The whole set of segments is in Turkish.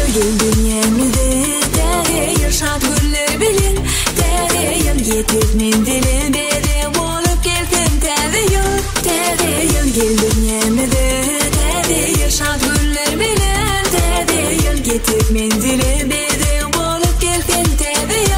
gel dünyamızı dereyir şad güller bilin dereyir getir mendilim beri olup gelsin dereyir gel dünyamızı dereyir şad güller bilin dereyir getir mendilim beri olup gelsin dereyir.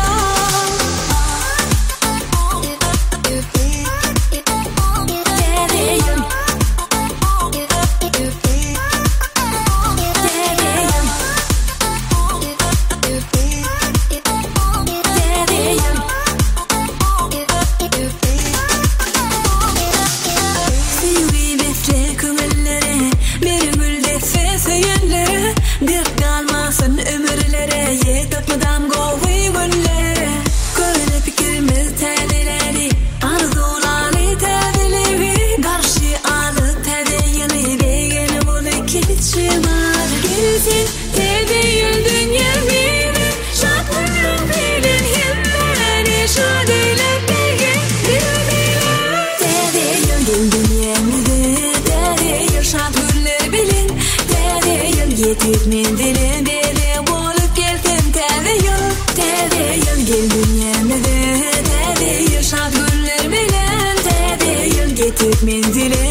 Getir mendilim beri olup gelsin dereyir gel dünyamızı dereyir şad güller bilen dereyir getir mendilim